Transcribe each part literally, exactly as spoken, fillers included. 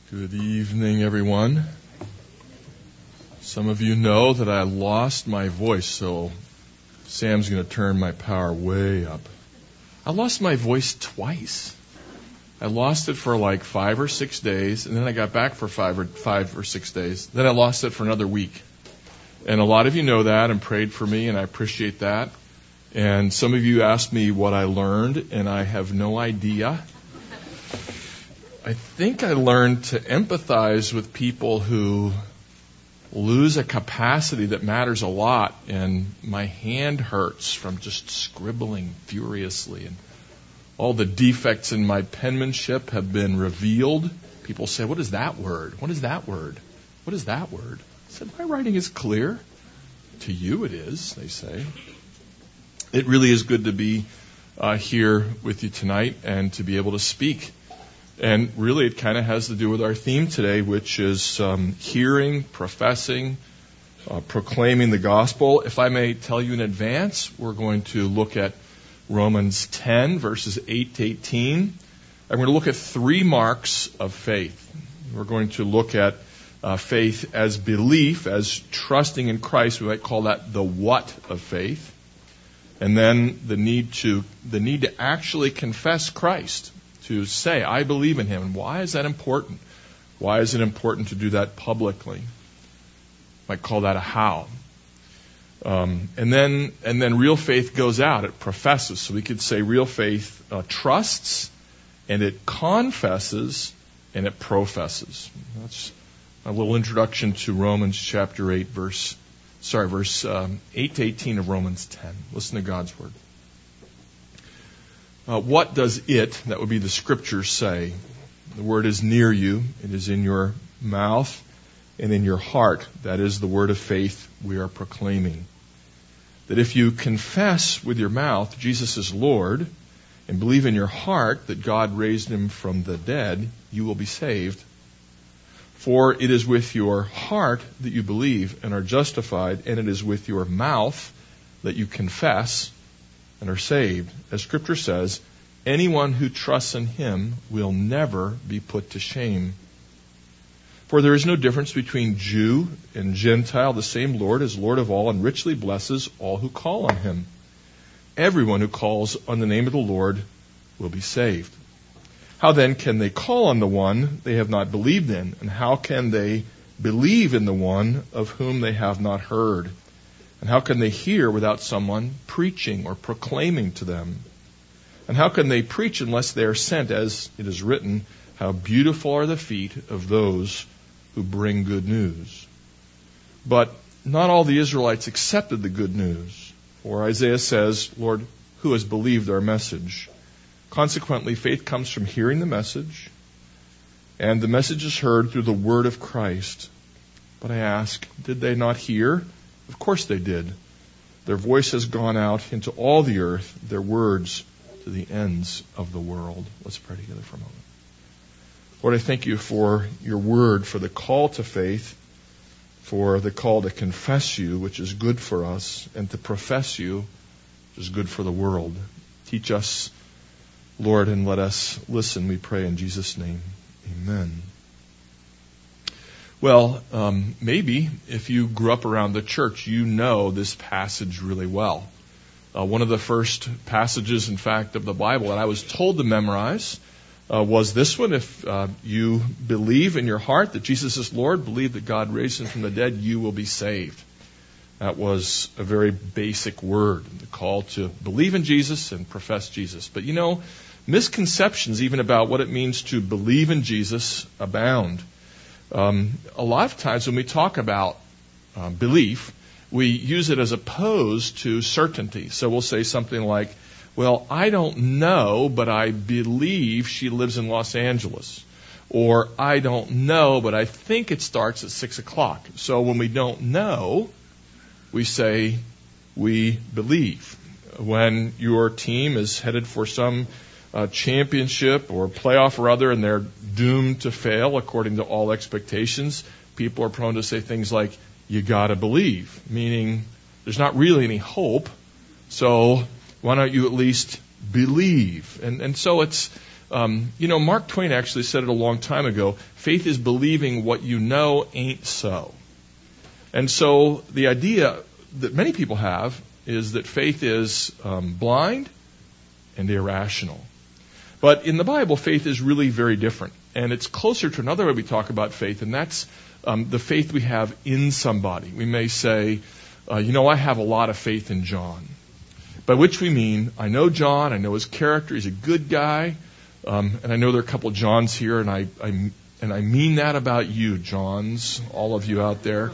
Good evening, everyone. Some of you know that I lost my voice, so Sam's going to turn my power way up. I lost my voice twice. I lost it for like five or six days, and then I got back for five or five or six days. Then I lost it for another week. And a lot of you know that and prayed for me, and I appreciate that. And some of you asked me what I learned, and I have no idea. I think I learned to empathize with people who lose a capacity that matters a lot, and my hand hurts from just scribbling furiously, and all the defects in my penmanship have been revealed. People say, what is that word? What is that word? What is that word? I said, my writing is clear. To you it is, they say. It really is good to be uh, here with you tonight and to be able to speak. And really, it kind of has to do with our theme today, which is um, hearing, professing, uh, proclaiming the gospel. If I may tell you in advance, we're going to look at Romans ten, verses eight to eighteen. I'm going to look at three marks of faith. We're going to look at uh, faith as belief, as trusting in Christ. We might call that the what of faith. And then the need to the need to actually confess Christ. To say, I believe in him. And why is that important? Why is it important to do that publicly? Might call that a how. Um, and then and then real faith goes out. It professes. So we could say real faith uh, trusts, and it confesses, and it professes. That's a little introduction to Romans chapter eight, verse, sorry, verse um, eight to eighteen of Romans ten. Listen to God's word. Uh, what does it, that would be the scriptures, say? The word is near you. It is in your mouth and in your heart. That is the word of faith we are proclaiming. That if you confess with your mouth Jesus is Lord and believe in your heart that God raised him from the dead, you will be saved. For it is with your heart that you believe and are justified, and it is with your mouth that you confess and are saved. As Scripture says, anyone who trusts in him will never be put to shame. For there is no difference between Jew and Gentile. The same Lord is Lord of all and richly blesses all who call on him. Everyone who calls on the name of the Lord will be saved. How then can they call on the one they have not believed in? And how can they believe in the one of whom they have not heard? And how can they hear without someone preaching or proclaiming to them? And how can they preach unless they are sent, as it is written, how beautiful are the feet of those who bring good news? But not all the Israelites accepted the good news. For Isaiah says, Lord, who has believed our message? Consequently, faith comes from hearing the message, and the message is heard through the word of Christ. But I ask, did they not hear? Of course they did. Their voice has gone out into all the earth, their words to the ends of the world. Let's pray together for a moment. Lord, I thank you for your word, for the call to faith, for the call to confess you, which is good for us, and to profess you, which is good for the world. Teach us, Lord, and let us listen, we pray in Jesus' name. Amen. Well, um, maybe if you grew up around the church, you know this passage really well. Uh, one of the first passages, in fact, of the Bible that I was told to memorize uh, was this one. If uh, you believe in your heart that Jesus is Lord, believe that God raised him from the dead, you will be saved. That was a very basic word, the call to believe in Jesus and profess Jesus. But you know, misconceptions even about what it means to believe in Jesus abound. Um, a lot of times when we talk about uh, belief, we use it as opposed to certainty. So we'll say something like, well, I don't know, but I believe she lives in Los Angeles. Or I don't know, but I think it starts at six o'clock. So when we don't know, we say we believe. When your team is headed for some Uh, championship or playoff or other, and they're doomed to fail according to all expectations, people are prone to say things like, you gotta believe, meaning there's not really any hope, so why don't you at least believe? And and so it's Um, you know, Mark Twain actually said it a long time ago. Faith is believing what you know ain't so. And so the idea that many people have is that faith is um, blind and irrational. But in the Bible, faith is really very different. And it's closer to another way we talk about faith, and that's um, the faith we have in somebody. We may say, uh, you know, I have a lot of faith in John. By which we mean, I know John, I know his character, he's a good guy, um, and I know there are a couple Johns here, and I, I and I mean that about you, Johns, all of you out there.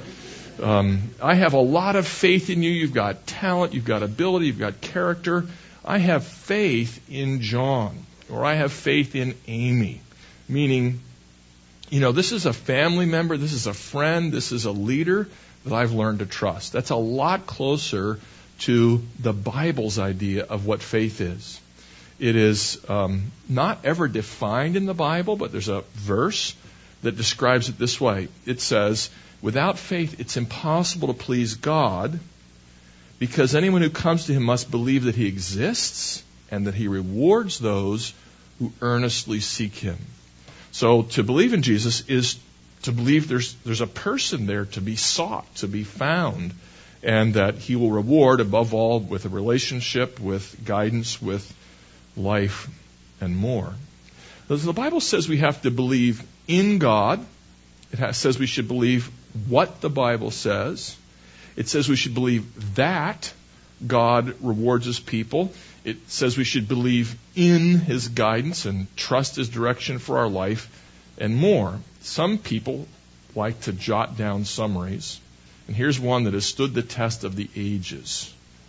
Um, I have a lot of faith in you. You've got talent, you've got ability, you've got character. I have faith in John, or I have faith in Amy, meaning, you know, this is a family member, this is a friend, this is a leader that I've learned to trust. That's a lot closer to the Bible's idea of what faith is. It is um, not ever defined in the Bible, but there's a verse that describes it this way. It says, without faith, it's impossible to please God, because anyone who comes to him must believe that he exists and that he rewards those who earnestly seek him. So to believe in Jesus is to believe there's there's a person there to be sought, to be found, and that he will reward above all with a relationship, with guidance, with life, and more. So the Bible says we have to believe in God. It has, says we should believe what the Bible says. It says we should believe that God rewards his people. It says we should believe in his guidance and trust his direction for our life, and more. Some people like to jot down summaries, and here's one that has stood the test of the ages.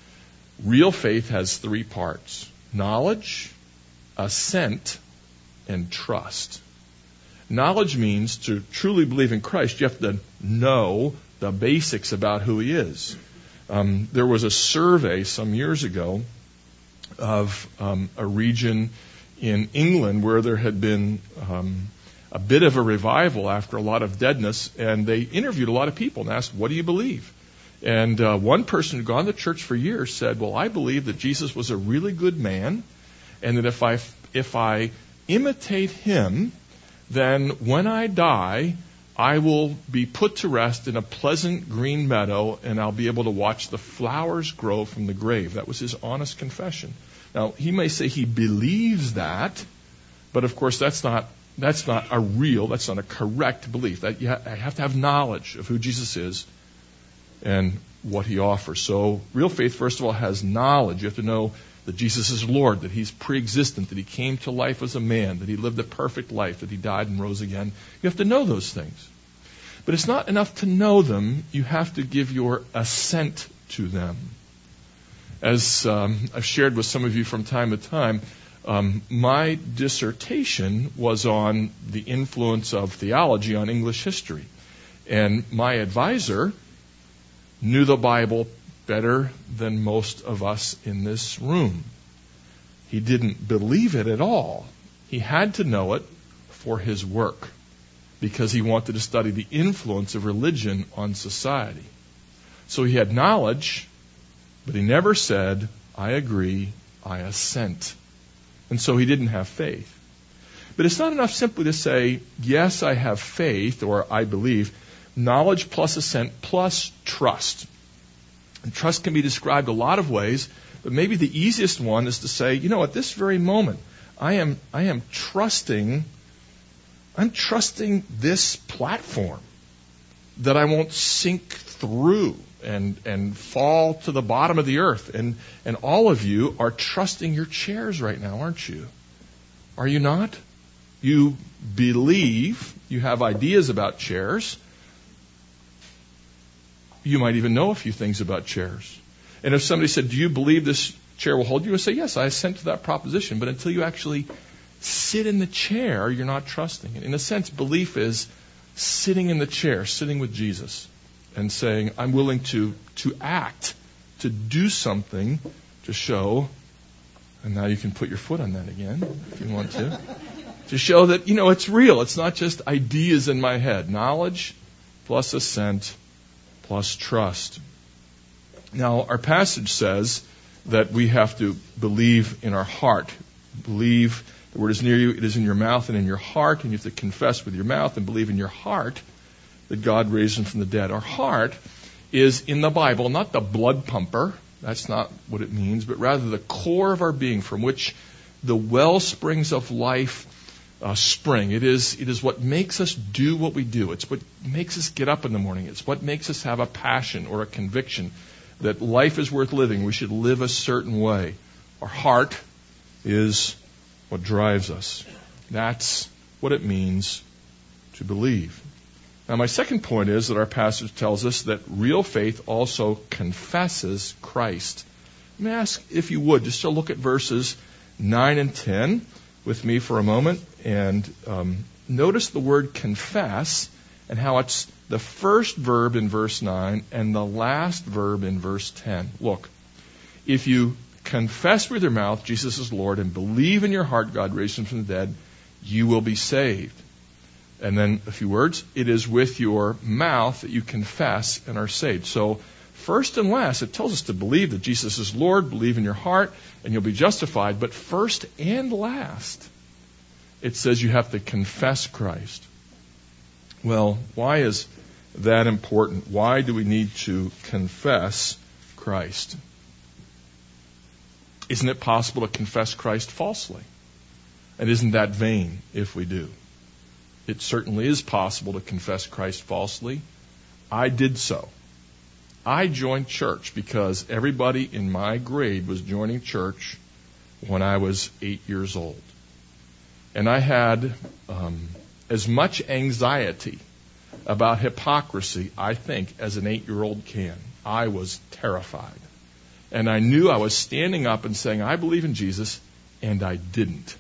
Real faith has three parts: knowledge, assent, and trust. Knowledge means to truly believe in Christ, you have to know the basics about who he is. Um, there was a survey some years ago of um, a region in England where there had been um, a bit of a revival after a lot of deadness, and they interviewed a lot of people and asked, what do you believe? And uh, one person who'd gone to church for years said, well, I believe that Jesus was a really good man, and that if I if I imitate him, then when I die, I will be put to rest in a pleasant green meadow, and I'll be able to watch the flowers grow from the grave. That was his honest confession. Now, he may say he believes that, but of course that's not that's not a real, that's not a correct belief. That you have to have knowledge of who Jesus is and what he offers. So real faith, first of all, has knowledge. You have to know that Jesus is Lord, that he's pre-existent, that he came to life as a man, that he lived a perfect life, that he died and rose again. You have to know those things. But it's not enough to know them. You have to give your assent to them. As um, I've shared with some of you from time to time, um, my dissertation was on the influence of theology on English history. And my advisor knew the Bible better than most of us in this room. He didn't believe it at all. He had to know it for his work, because he wanted to study the influence of religion on society. So he had knowledge, but he never said, I agree, I assent. And so he didn't have faith. But it's not enough simply to say, yes, I have faith, or I believe. Knowledge plus assent plus trust. And trust can be described a lot of ways, but maybe the easiest one is to say, you know, at this very moment, I am I am trusting I'm trusting this platform, that I won't sink through and and fall to the bottom of the earth. And and all of you are trusting your chairs right now, aren't you? Are you not? You believe, you have ideas about chairs. You might even know a few things about chairs. And if somebody said, do you believe this chair will hold you? I would say, yes, I assent to that proposition. But until you actually sit in the chair, you're not trusting it. In a sense, belief is sitting in the chair, sitting with Jesus, and saying, I'm willing to, to act, to do something to show, and now you can put your foot on that again if you want to, to show that, you know, it's real. It's not just ideas in my head. Knowledge plus assent plus trust. Now, our passage says that we have to believe in our heart, believe The word is near you. It is in your mouth and in your heart. And you have to confess with your mouth and believe in your heart that God raised him from the dead. Our heart is in the Bible, not the blood pumper. That's not what it means, but rather the core of our being from which the well springs of life uh, spring. It is, it is what makes us do what we do. It's what makes us get up in the morning. It's what makes us have a passion or a conviction that life is worth living. We should live a certain way. Our heart is what drives us. That's what it means to believe. Now, my second point is that our passage tells us that real faith also confesses Christ. Let me ask, if you would, just to look at verses nine and ten with me for a moment, and um, notice the word confess and how it's the first verb in verse nine and the last verb in verse ten. Look, if you confess with your mouth Jesus is Lord and believe in your heart God raised him from the dead, you will be saved. And then a few words, it is with your mouth that you confess and are saved. So first and last, it tells us to believe that Jesus is Lord, believe in your heart, and you'll be justified. But first and last, it says you have to confess Christ. Well, why is that important? Why do we need to confess Christ? Isn't it possible to confess Christ falsely? And isn't that vain if we do? It certainly is possible to confess Christ falsely. I did so. I joined church because everybody in my grade was joining church when I was eight years old. And I had um, as much anxiety about hypocrisy, I think, as an eight-year-old can. I was terrified. And I knew I was standing up and saying, I believe in Jesus, and I didn't.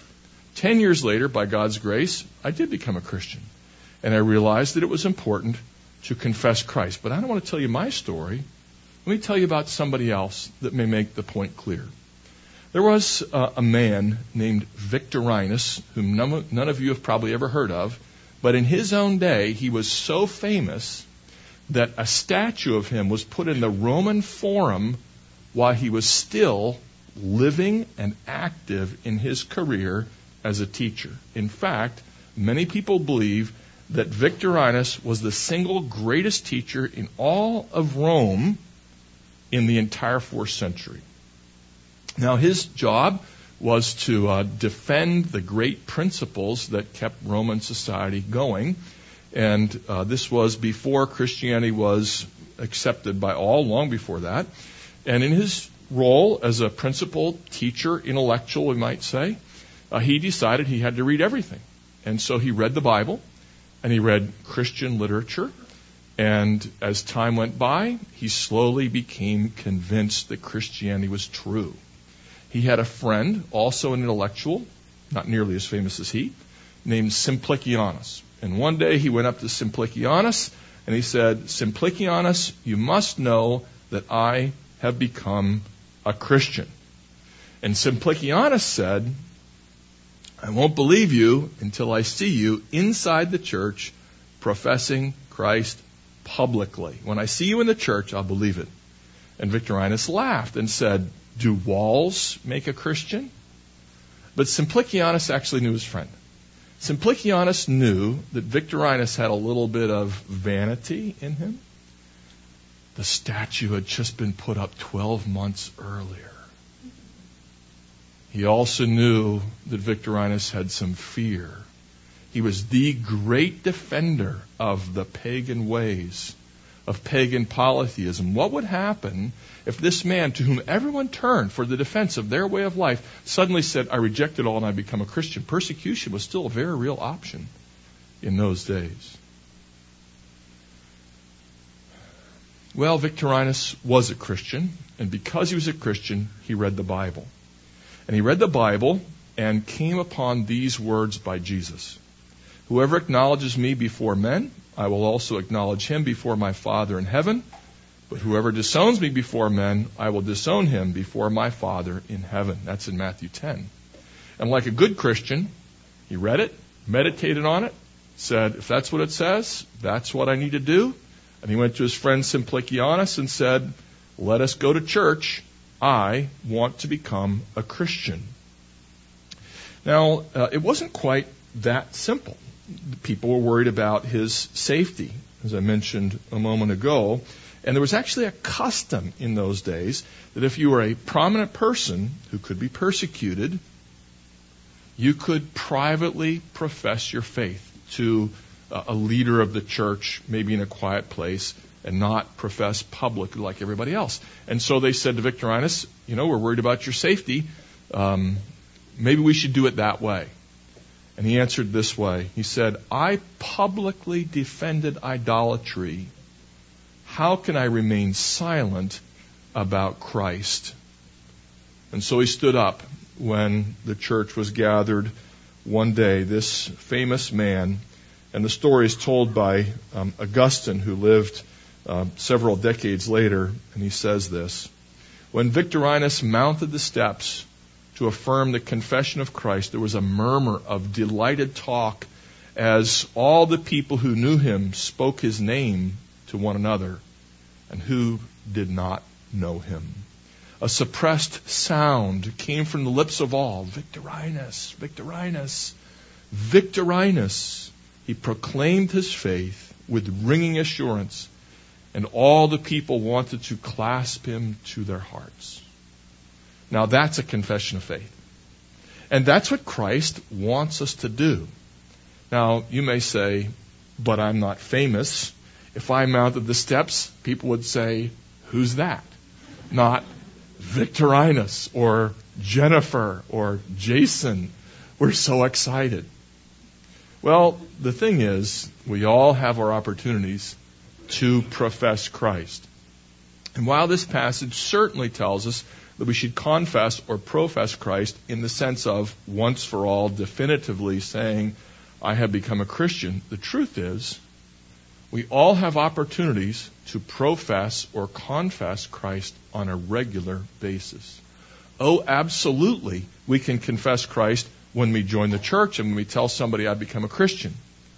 Ten years later, by God's grace, I did become a Christian. And I realized that it was important to confess Christ. But I don't want to tell you my story. Let me tell you about somebody else that may make the point clear. There was uh, a man named Victorinus, whom none, none of you have probably ever heard of. But in his own day, he was so famous that a statue of him was put in the Roman Forum while he was still living and active in his career as a teacher. In fact, many people believe that Victorinus was the single greatest teacher in all of Rome in the entire fourth century. Now, his job was to uh, defend the great principles that kept Roman society going. And uh, this was before Christianity was accepted by all, long before that. And in his role as a principal teacher, intellectual, we might say, uh, he decided he had to read everything. And so he read the Bible, and he read Christian literature. And as time went by, he slowly became convinced that Christianity was true. He had a friend, also an intellectual, not nearly as famous as he, named Simplicianus. And one day he went up to Simplicianus and he said, Simplicianus, you must know that I have become a Christian. And Simplicianus said, I won't believe you until I see you inside the church professing Christ publicly. When I see you in the church, I'll believe it. And Victorinus laughed and said, do walls make a Christian? But Simplicianus actually knew his friend. Simplicianus knew that Victorinus had a little bit of vanity in him. The statue had just been put up twelve months earlier. He also knew that Victorinus had some fear. He was the great defender of the pagan ways, of pagan polytheism. What would happen if this man, to whom everyone turned for the defense of their way of life, suddenly said, I reject it all and I become a Christian? Persecution was still a very real option in those days. Well, Victorinus was a Christian, and because he was a Christian, he read the Bible. And he read the Bible and came upon these words by Jesus. Whoever acknowledges me before men, I will also acknowledge him before my Father in heaven. But whoever disowns me before men, I will disown him before my Father in heaven. That's in Matthew ten. And like a good Christian, he read it, meditated on it, said, if that's what it says, that's what I need to do. And he went to his friend Simplicianus and said, let us go to church. I want to become a Christian. Now, uh, it wasn't quite that simple. People were worried about his safety, as I mentioned a moment ago. And there was actually a custom in those days that if you were a prominent person who could be persecuted, you could privately profess your faith to a leader of the church, maybe in a quiet place, and not profess publicly like everybody else. And so they said to Victorinus, you know, we're worried about your safety. Um, maybe we should do it that way. And he answered this way. He said, I publicly defended idolatry. How can I remain silent about Christ? And so he stood up when the church was gathered one day, this famous man, and the story is told by um, Augustine, who lived uh, several decades later, and he says this. When Victorinus mounted the steps to affirm the confession of Christ, there was a murmur of delighted talk as all the people who knew him spoke his name to one another, and who did not know him. A suppressed sound came from the lips of all. Victorinus, Victorinus, Victorinus. He proclaimed his faith with ringing assurance, and all the people wanted to clasp him to their hearts. Now that's a confession of faith. And that's what Christ wants us to do. Now, you may say, but I'm not famous. If I mounted the steps, people would say, who's that? Not Victorinus or Jennifer or Jason. We're so excited. Well, the thing is, we all have our opportunities to profess Christ. And while this passage certainly tells us that we should confess or profess Christ in the sense of once for all definitively saying, I have become a Christian, the truth is, we all have opportunities to profess or confess Christ on a regular basis. Oh, absolutely, we can confess Christ when we join the church and when we tell somebody I've become a Christian.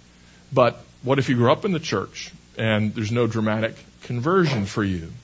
But what if you grew up in the church and there's no dramatic conversion for you?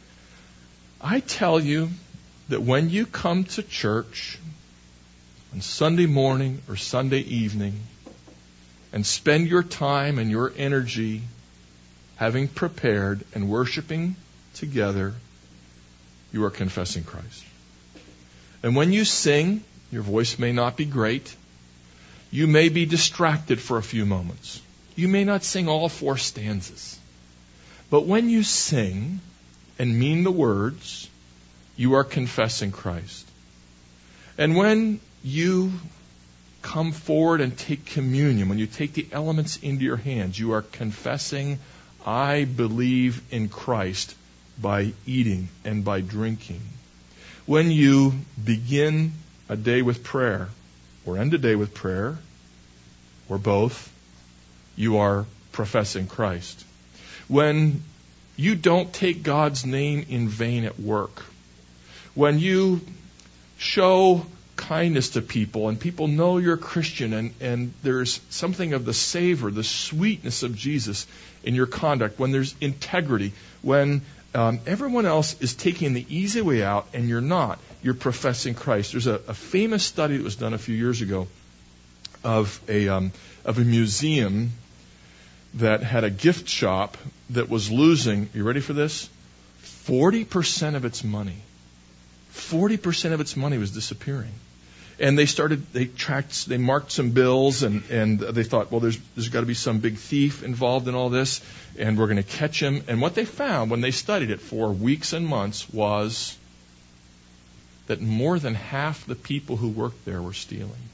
I tell you that when you come to church on Sunday morning or Sunday evening and spend your time and your energy having prepared and worshiping together, you are confessing Christ. And when you sing, your voice may not be great. You may be distracted for a few moments. You may not sing all four stanzas. But when you sing and mean the words, you are confessing Christ. And when you come forward and take communion, when you take the elements into your hands, you are confessing, I believe in Christ by eating and by drinking. When you begin a day with prayer, or end a day with prayer, or both, you are professing Christ. When you don't take God's name in vain at work, when you show kindness to people and people know you're a Christian and, and there's something of the savor, the sweetness of Jesus in your conduct, when there's integrity, when um, everyone else is taking the easy way out and you're not, you're professing Christ. There's a, a famous study that was done a few years ago of a um, of a museum that had a gift shop that was losing, you ready for this? forty percent of its money. forty percent of its money was disappearing. And they started, they tracked, they marked some bills and, and they thought, well, there's, there's got to be some big thief involved in all this and we're going to catch him. And what they found when they studied it for weeks and months was that more than half the people who worked there were stealing.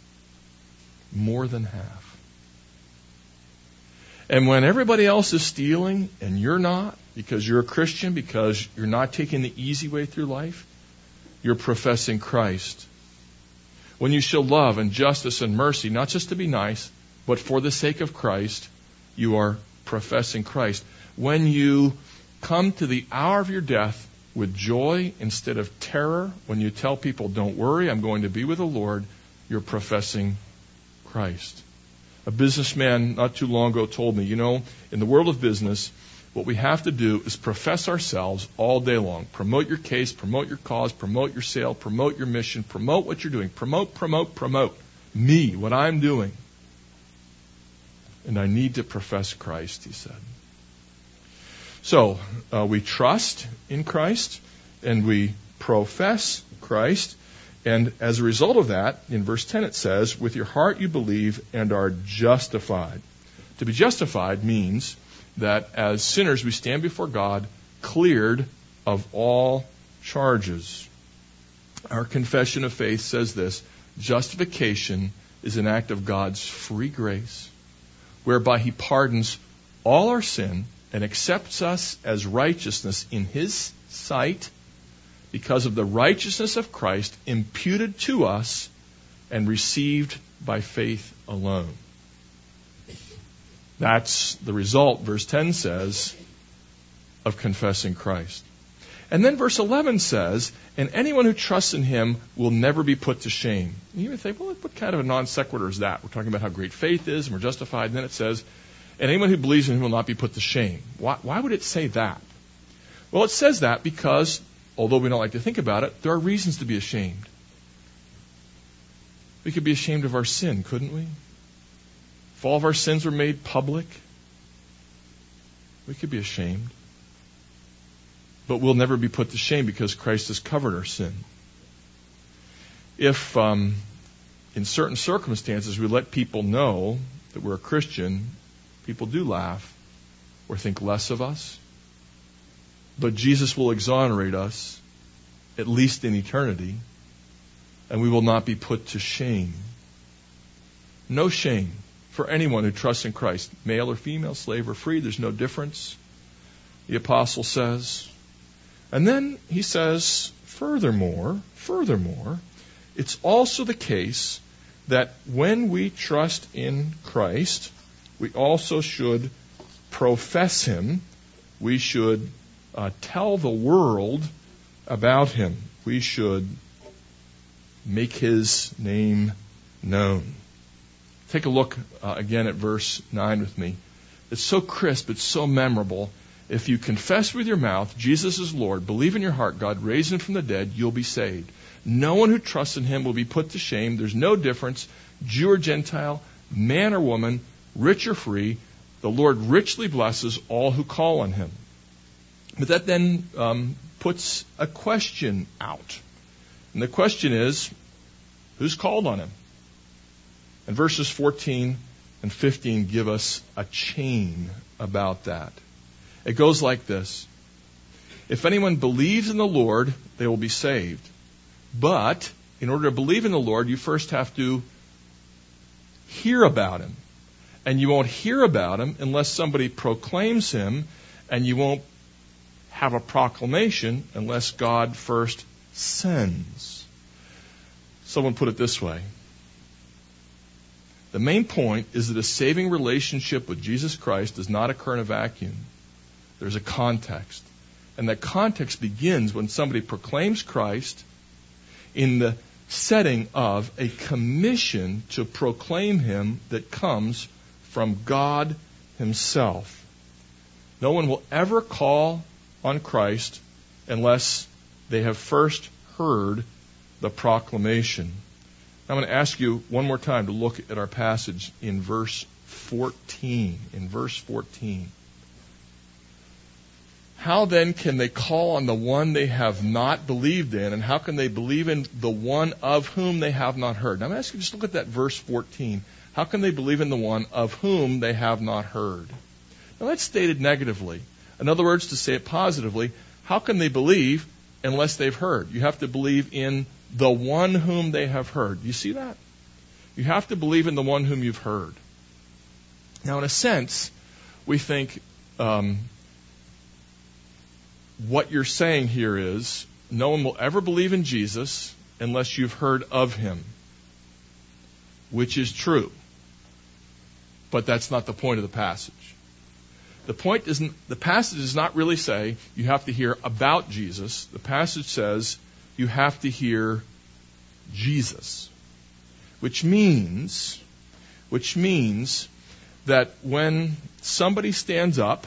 More than half. And when everybody else is stealing and you're not, because you're a Christian, because you're not taking the easy way through life, you're professing Christ. When you show love and justice and mercy, not just to be nice, but for the sake of Christ, you are professing Christ. When you come to the hour of your death with joy instead of terror, when you tell people, don't worry, I'm going to be with the Lord, you're professing Christ. A businessman not too long ago told me, you know, in the world of business, what we have to do is profess ourselves all day long. Promote your case, promote your cause, promote your sale, promote your mission, promote what you're doing. Promote, promote, promote. me, what I'm doing. And I need to profess Christ, he said. So, uh, we trust in Christ, and we profess Christ. And as a result of that, in verse ten it says, with your heart you believe and are justified. To be justified means that as sinners we stand before God cleared of all charges. Our confession of faith says this: justification is an act of God's free grace, whereby he pardons all our sin and accepts us as righteousness in his sight because of the righteousness of Christ imputed to us and received by faith alone. That's the result, verse ten says, of confessing Christ. And then verse eleven says, and anyone who trusts in him will never be put to shame. And you may think, well, what kind of a non sequitur is that? We're talking about how great faith is, and we're justified. And then it says, and anyone who believes in him will not be put to shame. Why, why would it say that? Well, it says that because, although we don't like to think about it, there are reasons to be ashamed. We could be ashamed of our sin, couldn't we? If all of our sins were made public, we could be ashamed. But we'll never be put to shame because Christ has covered our sin. If, um, in certain circumstances, we let people know that we're a Christian, people do laugh or think less of us. But Jesus will exonerate us, at least in eternity, and we will not be put to shame. No shame for anyone who trusts in Christ, male or female, slave or free. There's no difference, the apostle says. And then he says, furthermore, furthermore, it's also the case that when we trust in Christ, we also should profess him. We should uh, tell the world about him. We should make his name known. Take a look uh, again at verse nine with me. It's so crisp, it's so memorable. If you confess with your mouth Jesus is Lord, believe in your heart God raised him from the dead, you'll be saved. No one who trusts in him will be put to shame. There's no difference, Jew or Gentile, man or woman, rich or free. The Lord richly blesses all who call on him. But that then um, puts a question out. And the question is, who's called on him? And verses fourteen and fifteen give us a chain about that. It goes like this. If anyone believes in the Lord, they will be saved. But in order to believe in the Lord, you first have to hear about him. And you won't hear about him unless somebody proclaims him, and you won't have a proclamation unless God first sends. Someone put it this way. The main point is that a saving relationship with Jesus Christ does not occur in a vacuum. There's a context. And that context begins when somebody proclaims Christ in the setting of a commission to proclaim him that comes from God himself. No one will ever call on Christ unless they have first heard the proclamation. I'm going to ask you one more time to look at our passage in verse fourteen. In verse fourteen. How then can they call on the one they have not believed in, and how can they believe in the one of whom they have not heard? Now I'm asking you just look at that verse fourteen. How can they believe in the one of whom they have not heard? Now that's stated negatively. In other words, to say it positively, how can they believe unless they've heard? You have to believe in the one whom they have heard. You see that? You have to believe in the one whom you've heard. Now, in a sense, we think um, what you're saying here is no one will ever believe in Jesus unless you've heard of him, which is true. But that's not the point of the passage. The point isn't, the passage does not really say you have to hear about Jesus. The passage says you have to hear Jesus, which means, which means that when somebody stands up,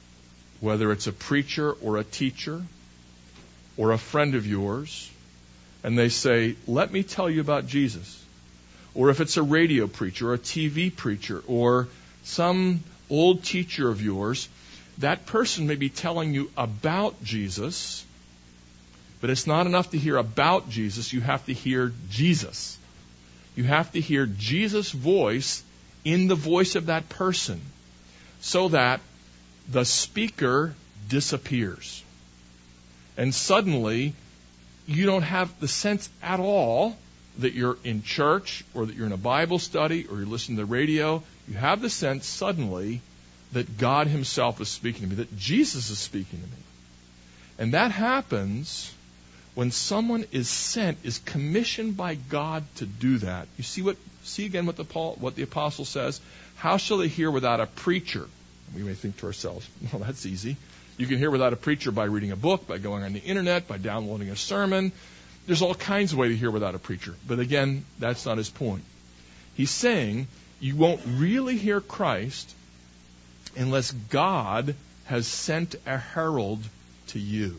whether it's a preacher or a teacher or a friend of yours, and they say, let me tell you about Jesus. Or if it's a radio preacher or a T V preacher or some old teacher of yours, that person may be telling you about Jesus, but it's not enough to hear about Jesus. You have to hear Jesus. You have to hear Jesus' voice in the voice of that person so that the speaker disappears. And suddenly, you don't have the sense at all that you're in church or that you're in a Bible study or you're listening to the radio. You have the sense suddenly that God himself is speaking to me, that Jesus is speaking to me. And that happens when someone is sent, is commissioned by God to do that. You see what? See again what the Paul, what the apostle says. How shall they hear without a preacher? We may think to ourselves, well, that's easy. You can hear without a preacher by reading a book, by going on the internet, by downloading a sermon. There's all kinds of ways to hear without a preacher. But again, that's not his point. He's saying you won't really hear Christ unless God has sent a herald to you.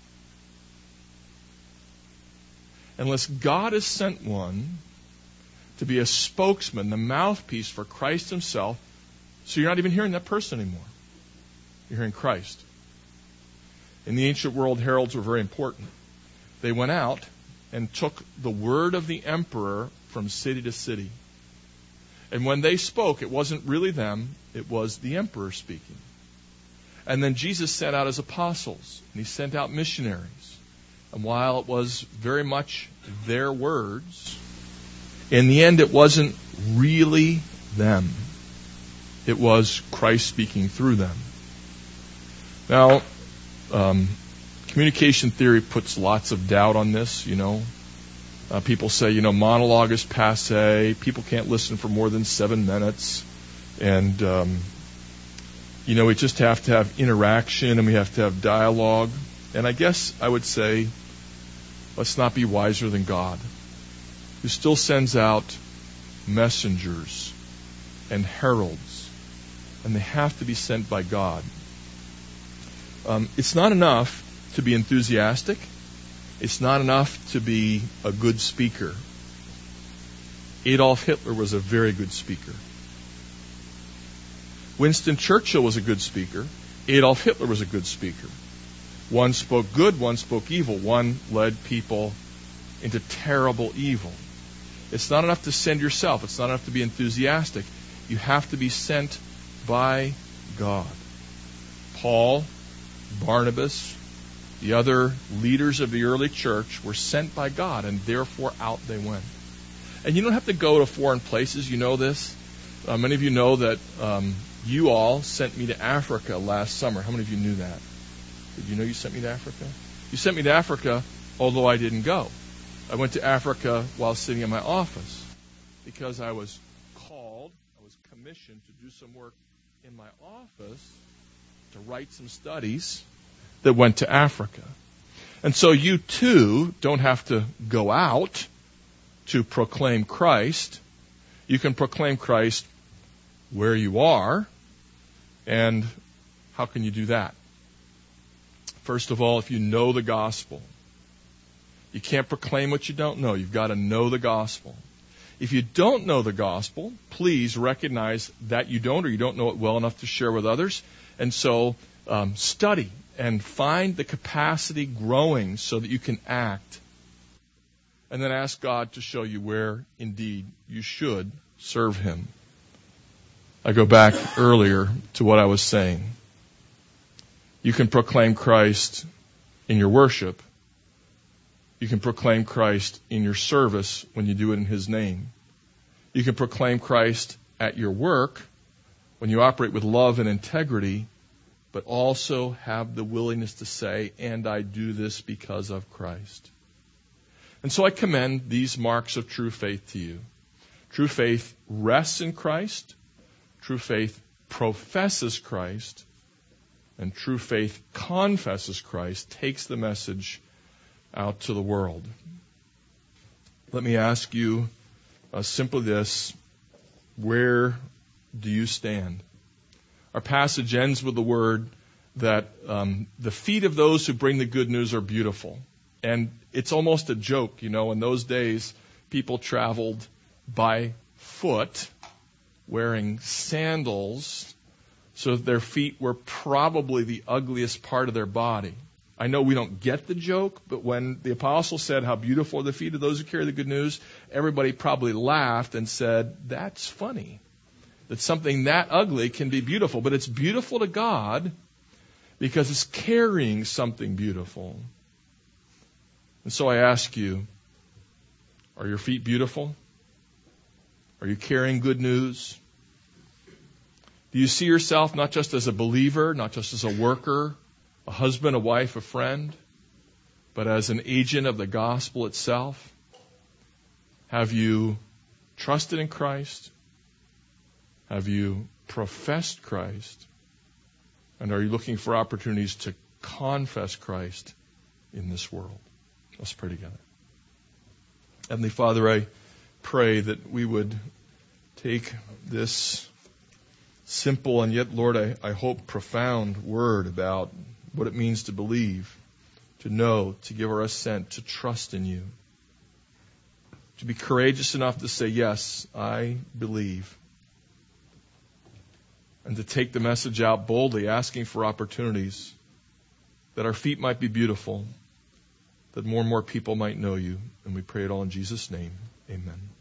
Unless God has sent one to be a spokesman, the mouthpiece for Christ himself, so you're not even hearing that person anymore. You're hearing Christ. In the ancient world, heralds were very important. They went out and took the word of the emperor from city to city. And when they spoke, it wasn't really them, it was the emperor speaking. And then Jesus sent out his apostles, and he sent out missionaries. And while it was very much their words, in the end it wasn't really them. It was Christ speaking through them. Now, um, communication theory puts lots of doubt on this, you know. Uh, people say, you know, monologue is passé. People can't listen for more than seven minutes. And, um, you know, we just have to have interaction and we have to have dialogue. And I guess I would say, let's not be wiser than God, who still sends out messengers and heralds. And they have to be sent by God. Um, it's not enough to be enthusiastic. It's not enough to be a good speaker. Adolf Hitler was a very good speaker. Winston Churchill was a good speaker. Adolf Hitler was a good speaker. One spoke good, one spoke evil. One led people into terrible evil. It's not enough to send yourself. It's not enough to be enthusiastic. You have to be sent by God. Paul, Barnabas, the other leaders of the early church were sent by God, and therefore out they went. And you don't have to go to foreign places. You know this. Uh, many of you know that um, you all sent me to Africa last summer. How many of you knew that? Did you know you sent me to Africa? You sent me to Africa, although I didn't go. I went to Africa while sitting in my office because I was called, I was commissioned to do some work in my office to write some studies that went to Africa. And so you too don't have to go out to proclaim Christ. You can proclaim Christ where you are. And how can you do that? First of all, if you know the gospel. You can't proclaim what you don't know. You've got to know the gospel. If you don't know the gospel, please recognize that you don't, or you don't know it well enough to share with others. And so um, study and find the capacity growing so that you can act. And then ask God to show you where, indeed, you should serve Him. I go back earlier to what I was saying. You can proclaim Christ in your worship. You can proclaim Christ in your service when you do it in His name. You can proclaim Christ at your work when you operate with love and integrity, but also have the willingness to say, and I do this because of Christ. And so I commend these marks of true faith to you. True faith rests in Christ. True faith professes Christ. And true faith confesses Christ, takes the message out to the world. Let me ask you uh, simply this. Where do you stand? Our passage ends with the word that um, the feet of those who bring the good news are beautiful. And it's almost a joke, you know, in those days, people traveled by foot wearing sandals so that their feet were probably the ugliest part of their body. I know we don't get the joke, but when the apostle said how beautiful are the feet of those who carry the good news, everybody probably laughed and said, that's funny, that something that ugly can be beautiful. But it's beautiful to God because it's carrying something beautiful. And so I ask you, are your feet beautiful? Are you carrying good news? Do you see yourself not just as a believer, not just as a worker, a husband, a wife, a friend, but as an agent of the gospel itself? Have you trusted in Christ? Have you professed Christ? And are you looking for opportunities to confess Christ in this world? Let's pray together. Heavenly Father, I pray that we would take this simple and yet, Lord, I, I hope profound word about what it means to believe, to know, to give our assent, to trust in you, to be courageous enough to say, yes, I believe, and to take the message out boldly, asking for opportunities that our feet might be beautiful, that more and more people might know you. And we pray it all in Jesus' name. Amen.